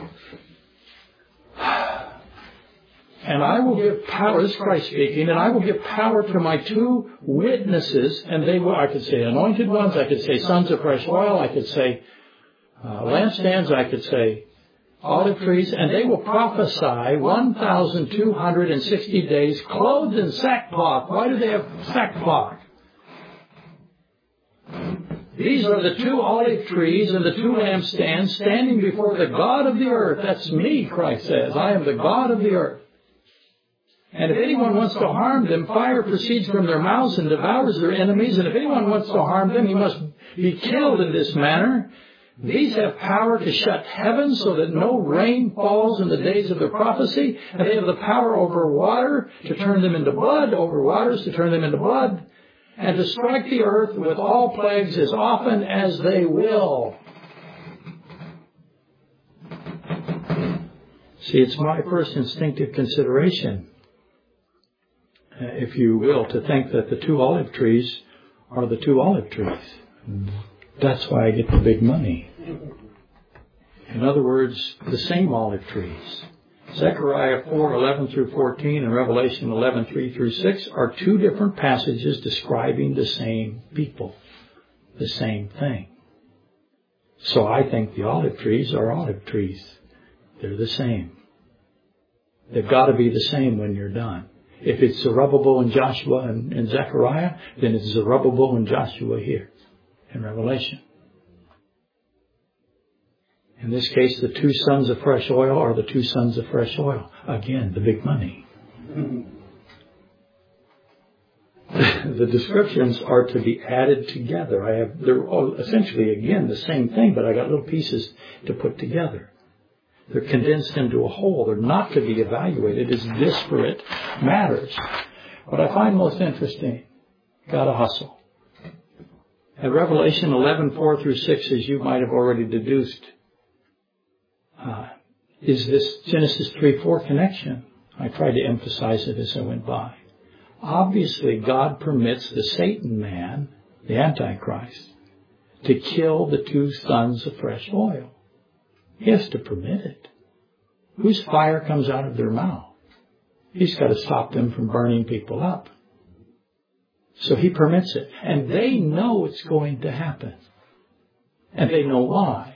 And I will give power, this is Christ speaking, and I will give power to my two witnesses, and they will, I could say anointed ones, I could say sons of fresh oil, I could say lampstands, I could say olive trees, and they will prophesy 1,260 days clothed in sackcloth. Why do they have sackcloth? These are the two olive trees and the two lampstands standing before the God of the earth. That's me, Christ says. I am the God of the earth. And if anyone wants to harm them, fire proceeds from their mouths and devours their enemies. And if anyone wants to harm them, he must be killed in this manner. These have power to shut heaven so that no rain falls in the days of their prophecy. And they have the power over water to turn them into blood, over waters to turn them into blood, and to strike the earth with all plagues as often as they will. See, it's my first instinctive consideration, if you will, to think that the two olive trees are the two olive trees. That's why I get the big money. In other words, the same olive trees. Zechariah 4:11-14 and Revelation 11:3-6 are two different passages describing the same people, the same thing. So I think the olive trees are olive trees. They're the same. They've got to be the same when you're done. If it's Zerubbabel and Joshua and Zechariah, then it's Zerubbabel and Joshua here in Revelation. In this case, the two sons of fresh oil are the two sons of fresh oil. Again, the big money. The descriptions are to be added together. They're all essentially, again, the same thing, but I got little pieces to put together. They're condensed into a whole. They're not to be evaluated as disparate matters. What I find most interesting, gotta hustle. At Revelation 11:4-6, as you might have already deduced, is this Genesis 3:4 connection. I tried to emphasize it as I went by. Obviously, God permits the Satan man, the Antichrist, to kill the two sons of fresh oil. He has to permit it. Whose fire comes out of their mouth? He's got to stop them from burning people up. So He permits it. And they know it's going to happen. And they know why.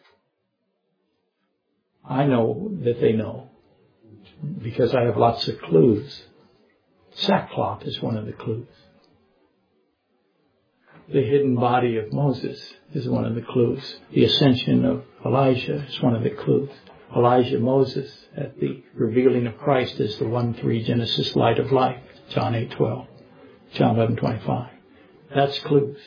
I know that they know because I have lots of clues. Sackcloth is one of the clues. The hidden body of Moses is one of the clues. The ascension of Elijah is one of the clues. Elijah, Moses, at the revealing of Christ is the 1:3 Genesis light of life. John 8:12. John 11:25. That's clues.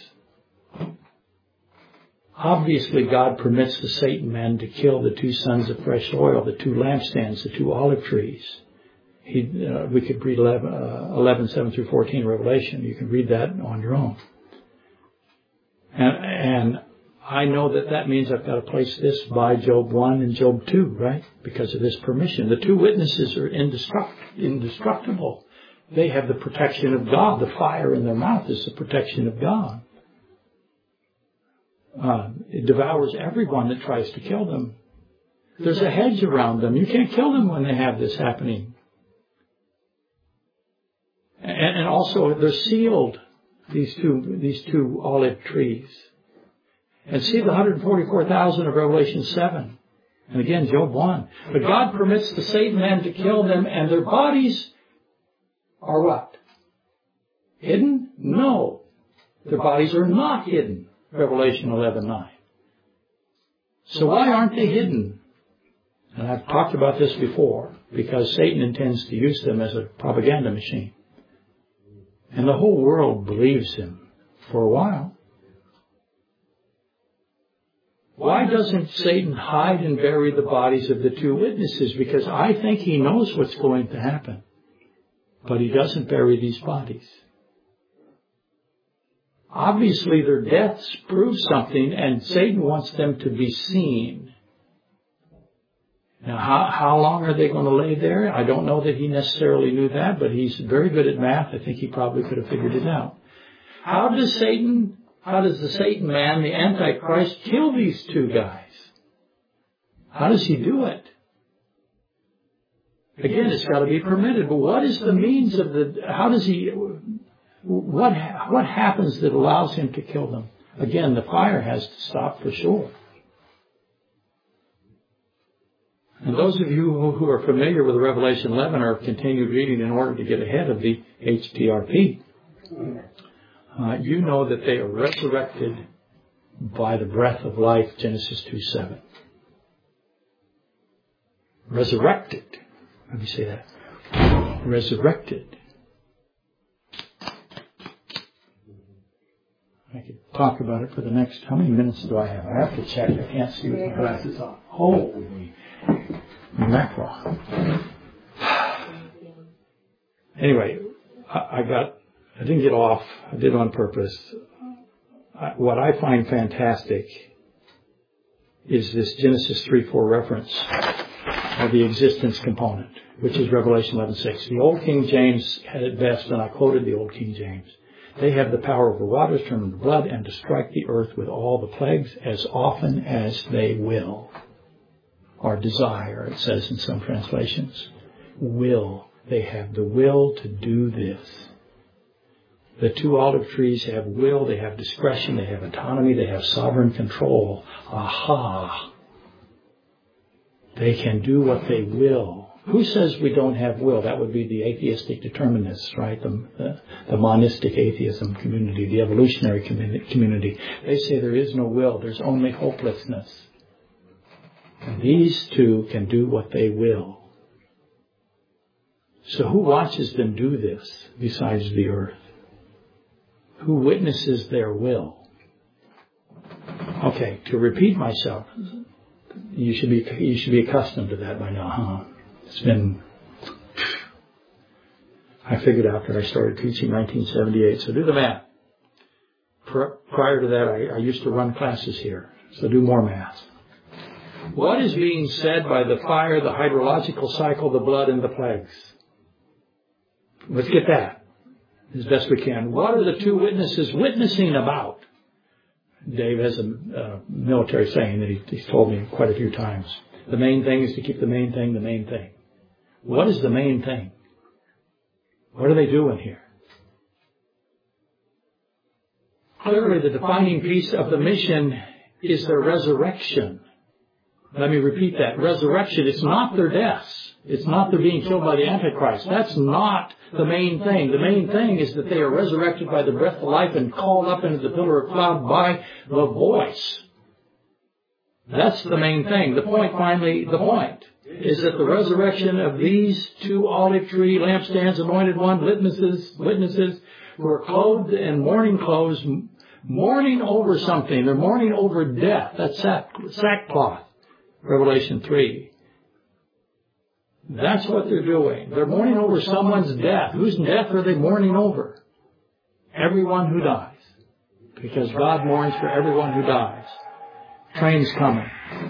Obviously, God permits the Satan man to kill the two sons of fresh oil, the two lampstands, the two olive trees. We could read 11:7-14 Revelation. You can read that on your own. And I know that means I've got to place this by Job 1 and Job 2, right? Because of this permission. The two witnesses are indestructible. They have the protection of God. The fire in their mouth is the protection of God. It devours everyone that tries to kill them. There's a hedge around them. You can't kill them when they have this happening. And also, they're sealed. these two olive trees. And see the 144,000 of Revelation 7. And again, Job 1. But God permits the Satan man to kill them, and their bodies are what? Hidden? No. Their bodies are not hidden. Revelation 11:9. So why aren't they hidden? And I've talked about this before, because Satan intends to use them as a propaganda machine. And the whole world believes him for a while. Why doesn't Satan hide and bury the bodies of the two witnesses? Because I think he knows what's going to happen. But he doesn't bury these bodies. Obviously, their deaths prove something, and Satan wants them to be seen. Now, how long are they going to lay there? I don't know that he necessarily knew that, but he's very good at math. I think he probably could have figured it out. How does the Satan man, the Antichrist, kill these two guys? How does he do it? Again, it's got to be permitted. But what is the means of what happens that allows him to kill them? Again, the fire has to stop for sure. And those of you who are familiar with Revelation 11 or have continued reading in order to get ahead of the HTRP, you know that they are resurrected by the breath of life, Genesis 2:7. Resurrected. Let me say that. Resurrected. I could talk about it for the next, how many minutes do I have? I have to check. I can't see with my glasses on. Holy mackerel. Anyway, I didn't get off. I did on purpose. What I find fantastic is this Genesis 3:4 reference of the existence component, which is Revelation 11:6. The Old King James had it best, and I quoted the Old King James. They have the power over waters, turn into blood, and to strike the earth with all the plagues as often as they will. Or desire, it says in some translations. Will. They have the will to do this. The two olive trees have will, they have discretion, they have autonomy, they have sovereign control. Aha! They can do what they will. Who says we don't have will? That would be the atheistic determinists, right? The monistic atheism community, the evolutionary community. They say there is no will, there's only hopelessness. And these two can do what they will. So who watches them do this besides the earth? Who witnesses their will? Okay, to repeat myself, you should be accustomed to that by now, huh? It's been, I figured after I started teaching 1978, so do the math. Prior to that, I used to run classes here, so do more math. What is being said by the fire, the hydrological cycle, the blood, and the plagues? Let's get that as best we can. What are the two witnesses witnessing about? Dave has a military saying that he's told me quite a few times. The main thing is to keep the main thing the main thing. What is the main thing? What are they doing here? Clearly, the defining piece of the mission is their resurrection. Let me repeat that. Resurrection, it's not their deaths. It's not their being killed by the Antichrist. That's not the main thing. The main thing is that they are resurrected by the breath of life and called up into the pillar of cloud by the voice. That's the main thing. The point is that the resurrection of these two olive tree lampstands, anointed one, witnesses who are clothed in mourning clothes, mourning over something. They're mourning over death. That's sackcloth. Revelation 3. That's what they're doing. They're mourning over someone's death. Whose death are they mourning over? Everyone who dies. Because God mourns for everyone who dies. Train's coming.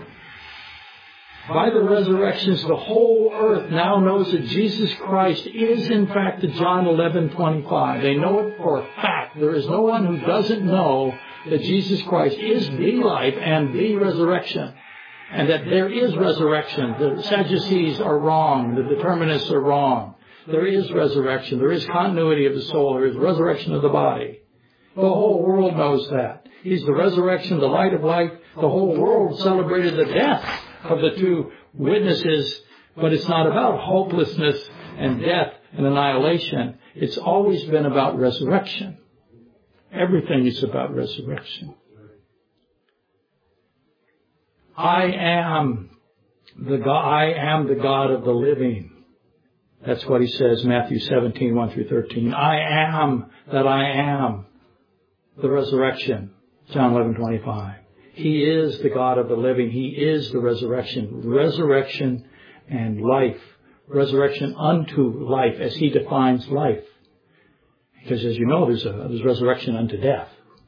By the resurrections, the whole earth now knows that Jesus Christ is in fact the John 11:25. They know it for a fact. There is no one who doesn't know that Jesus Christ is the life and the resurrection. And that there is resurrection. The Sadducees are wrong. The determinists are wrong. There is resurrection. There is continuity of the soul. There is resurrection of the body. The whole world knows that. He's the resurrection, the light of life. The whole world celebrated the death of the two witnesses, but it's not about hopelessness and death and annihilation. It's always been about resurrection. Everything is about resurrection. I am the God of the living. That's what he says, Matthew 17, 1 through 13. I am that I am the resurrection, John 11, 25. He is the God of the living. He is the resurrection. Resurrection and life. Resurrection unto life, as he defines life. Because as you know, there's resurrection unto death,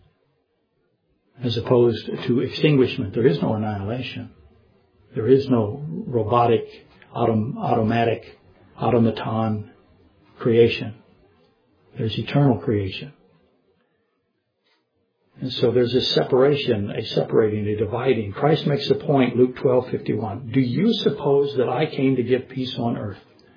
as opposed to extinguishment. There is no annihilation. There is no robotic, automatic, automaton creation. There's eternal creation. And so there's a separation, a separating, a dividing. Christ makes a point, Luke 12:51. Do you suppose that I came to give peace on earth?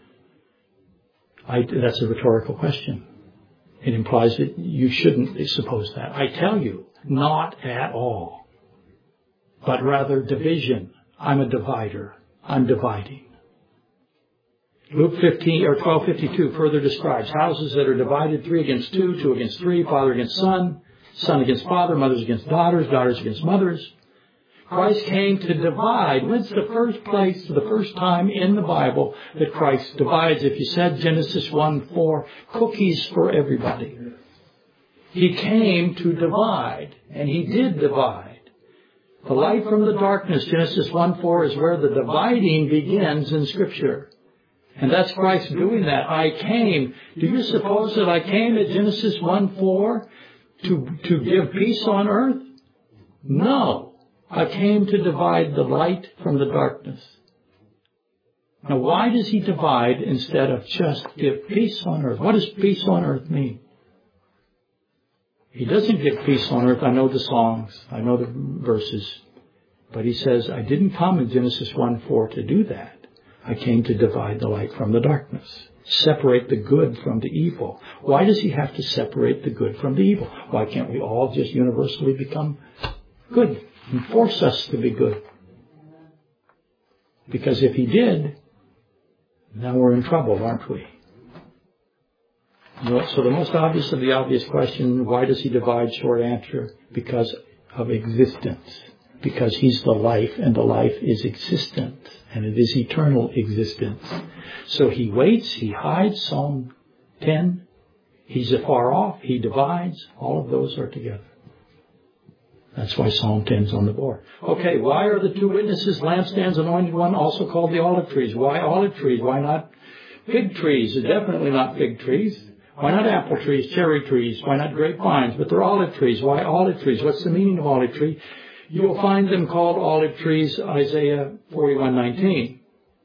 That's a rhetorical question. It implies that you shouldn't suppose that. I tell you, not at all. But rather division. I'm a divider. I'm dividing. Luke 12:52 further describes houses that are divided, 3 against 2, 2 against 3, father against son, son against father, mothers against daughters, daughters against mothers. Christ came to divide. When's the first place, the first time in the Bible that Christ divides? If you said Genesis 1:4, cookies for everybody. He came to divide, and he did divide. The light from the darkness, Genesis 1:4, is where the dividing begins in Scripture. And that's Christ doing that. I came. Do you suppose that I came at Genesis 1:4 to give peace on earth? No. I came to divide the light from the darkness. Now, why does he divide instead of just give peace on earth? What does peace on earth mean? He doesn't give peace on earth. I know the songs. I know the verses. But he says, I didn't come in Genesis 1:4 to do that. I came to divide the light from the darkness. Separate the good from the evil. Why does he have to separate the good from the evil? Why can't we all just universally become good and force us to be good? Because if he did, then we're in trouble, aren't we? So the most obvious of the obvious question, why does he divide? Short answer, because of existence. Because he's the life, and the life is existent, and it is eternal existence. So he waits, he hides, Psalm 10. He's afar off, he divides. All of those are together. That's why Psalm 10 is on the board. Okay, why are the two witnesses, lampstands, anointed one, also called the olive trees? Why olive trees? Why not fig trees? Definitely not fig trees. Why not apple trees, cherry trees? Why not grapevines? But they're olive trees. Why olive trees? What's the meaning of olive tree? You will find them called olive trees, Isaiah 41:19.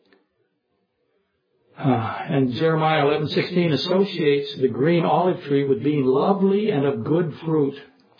And Jeremiah 11:16 associates the green olive tree with being lovely and of good fruit.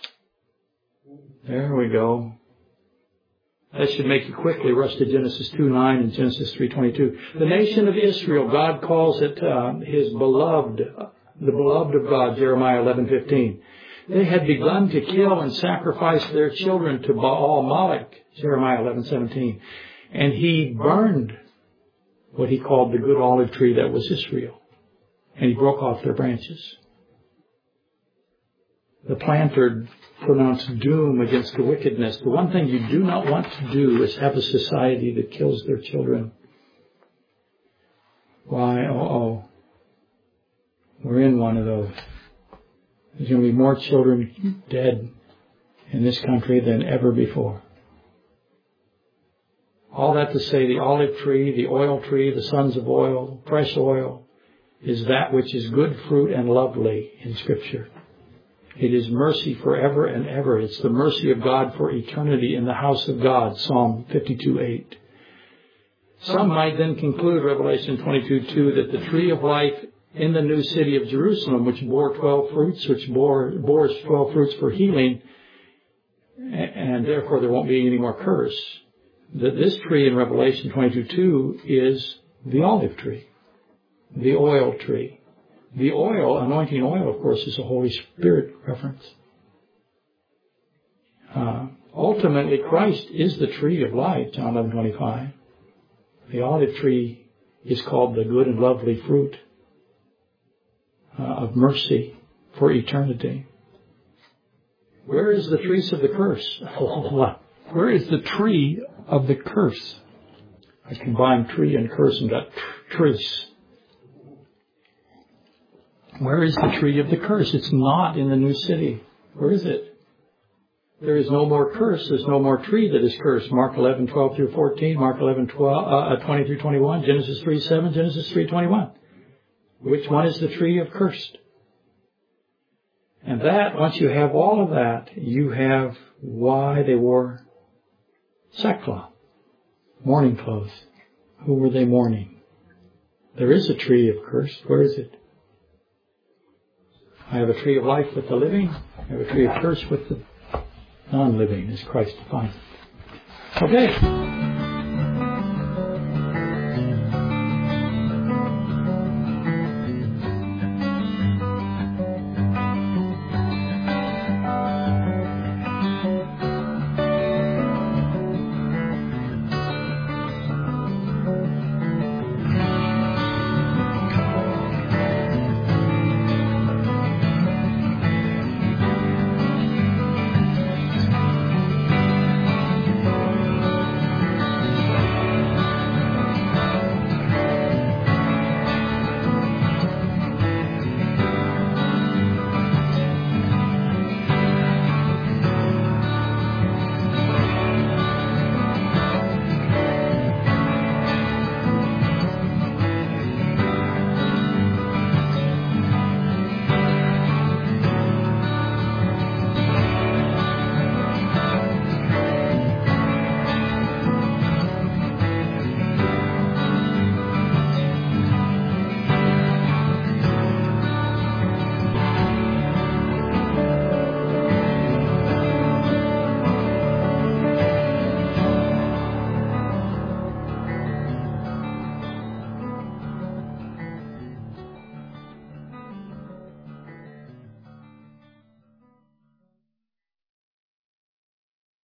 There we go. That should make you quickly rush to Genesis 2:9 and Genesis 3:22. The nation of Israel, God calls it his beloved, the beloved of God, Jeremiah 11:15. They had begun to kill and sacrifice their children to Baal Moloch, Jeremiah 11:17. And he burned what he called the good olive tree that was Israel. And he broke off their branches. The planter pronounced doom against the wickedness. The one thing you do not want to do is have a society that kills their children. Why? We're in one of those. There's going to be more children dead in this country than ever before. All that to say, the olive tree, the oil tree, the sons of oil, fresh oil, is that which is good fruit and lovely in Scripture. It is mercy forever and ever. It's the mercy of God for eternity in the house of God, Psalm 52:8. Some might then conclude, Revelation 22:2, that the tree of life in the new city of Jerusalem, which bore 12 fruits, which bores 12 fruits for healing, and therefore there won't be any more curse, that this tree in Revelation 22:2 is the olive tree, the oil tree. The oil, anointing oil, of course, is a Holy Spirit reference. Ultimately, Christ is the tree of life, John 11:25. The olive tree is called the good and lovely fruit of mercy for eternity. Where is the trees of the curse? Where is the tree of the curse? I combined tree and curse and got trees. Where is the tree of the curse? It's not in the new city. Where is it? There is no more curse. There's no more tree that is cursed. Mark 11:12 through 14, Mark 11:20 through 21, Genesis 3:7, Genesis 3:21. Which one is the tree of cursed? And that, once you have all of that, you have why they wore sackcloth, mourning clothes. Who were they mourning? There is a tree of curse. Where is it? I have a tree of life with the living. I have a tree of curse with the non-living, as Christ defines it. Okay.